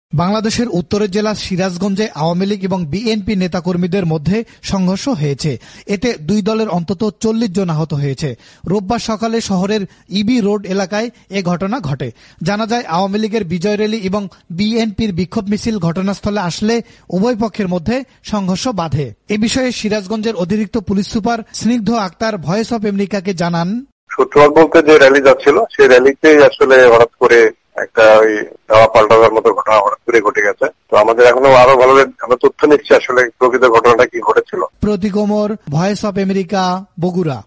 বাংলাদেশের উত্তরের জেলা সিরাজগঞ্জে আওয়ামী লীগ এবং বিএনপি নেতাকর্মীদের মধ্যে সংঘর্ষ হয়েছে। এতে দুই দলের অন্তত 40 জন আহত হয়েছে। রোববার সকালে শহরের ইবি রোড এলাকায় এ ঘটনা ঘটে। জানা যায়, আওয়ামী লীগের বিজয় র্যালি এবং বিএনপির বিক্ষোভ মিছিল ঘটনাস্থলে আসলে উভয় পক্ষের মধ্যে সংঘর্ষ বাধে। এ বিষয়ে সিরাজগঞ্জের অতিরিক্ত পুলিশ সুপার স্নিগ্ধ আক্তার ভয়েস অফ আমেরিকাকে জানান, সূত্রপাত বলতে যে র্যালি যাচ্ছিল সেই র্যালিতেই আসলে হঠাৎ করে একটা ওই দেওয়া পাল্টাবার মতো ঘটনা হঠাৎ করে ঘটে গেছে। তো আমাদের এখনো আরো ভালো আমরা তথ্য নিচ্ছি আসলে প্রকৃত ঘটনাটা কি ঘটেছিল। Pratik Omar, voice of America, Bogura.